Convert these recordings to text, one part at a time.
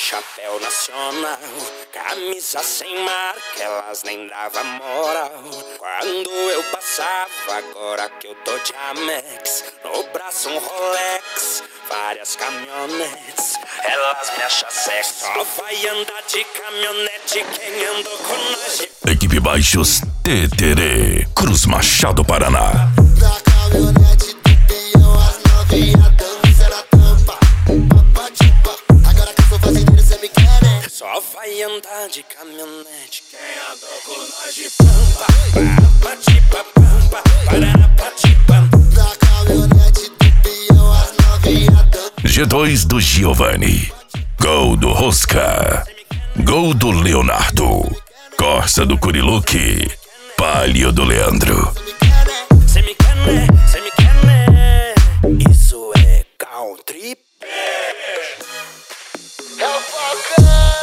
chapéu nacional, camisa sem marca, elas nem davam moral. Quando eu passava, agora que eu tô de Amex, no braço um Rolex, várias caminhonetes, elas me acham sexy. Só vai andar de caminhonete quem andou com nós. Equipe Baixos TTR, Cruz Machado, Paraná. Na caminhonete do peão, as novinhas dançam na tampa. Agora que eu sou fazendeiro, cê me quer, né? Só vai andar de caminhonete quem andou com nós de pampa. Na caminhonete do peão, as novinhas dançam. G2 do Giovanni, gol do Rosca, gol do Leonardo, Corsa do Curiluque, Palio do Leandro. Cê me quer, né? Cê me quer, né? Isso é country. É o Falcão.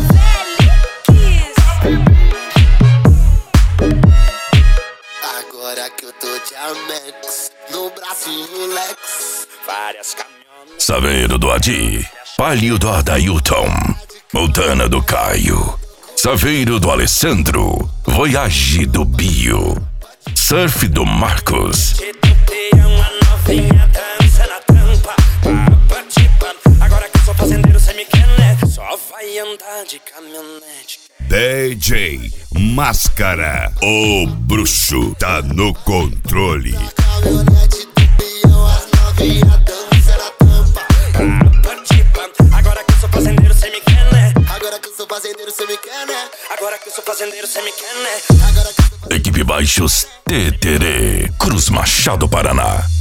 Agora que eu tô de Amex, no braço um Rolex, Várias caminhonetes. Saveiro do Adi, Palio do Adailton, Montana do Caio, Saveiro do Alessandro, Voyage do Bio, Surf do Marcos, A novinha dança na tampa. Agora que eu sou fazendeiro, cê me quer, né? Só vai andar de caminhonete. DJ Máscara, o bruxo tá no controle. na caminhonete do peão, as novinhas dançam na tampa. Agora que eu sou fazendeiro, cê me quer, né? Agora que eu sou fazendeiro, cê me quer, né? Agora que eu sou fazendeiro, cê me quer, né? Agora que eu sou Equipe Baixos TTR, Cruz Machado, Paraná.